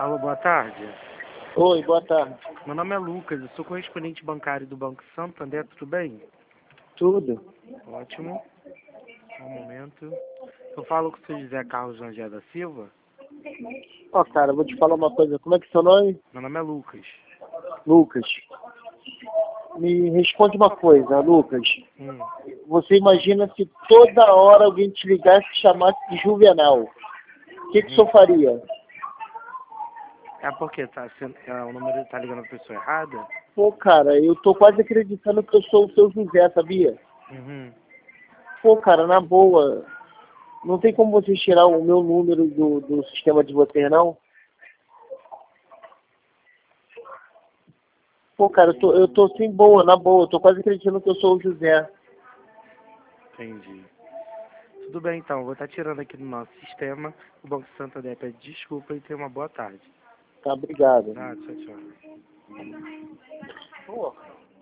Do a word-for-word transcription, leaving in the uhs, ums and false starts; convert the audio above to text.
Alô, boa tarde. Oi, boa tarde. Meu nome é Lucas, eu sou correspondente bancário do Banco Santander, tudo bem? Tudo? Ótimo. Um momento. Eu falo com o seu José Carlos Rangel da Silva. Ó, cara, vou te falar uma coisa. Como é que é seu nome? Meu nome é Lucas. Lucas. Me responde uma coisa, Lucas. Hum. Você imagina se toda hora alguém te ligasse e chamasse de Juvenal. O que, que o senhor faria? É porque tá, sendo- é, o número tá ligando a pessoa errada? Pô, cara, eu tô quase acreditando que eu sou o seu José, sabia? Uhum. Pô, cara, na boa. Não tem como você tirar o meu número do, do sistema de vocês, não? Pô, cara, eu tô, eu tô sem boa, na boa. Eu tô quase acreditando que eu sou o José. Entendi. Tudo bem então, vou estar tirando aqui do nosso sistema. O Banco Santander pede desculpa e tenha uma boa tarde. Tá, obrigado. Ah, tchau, tchau. Pô.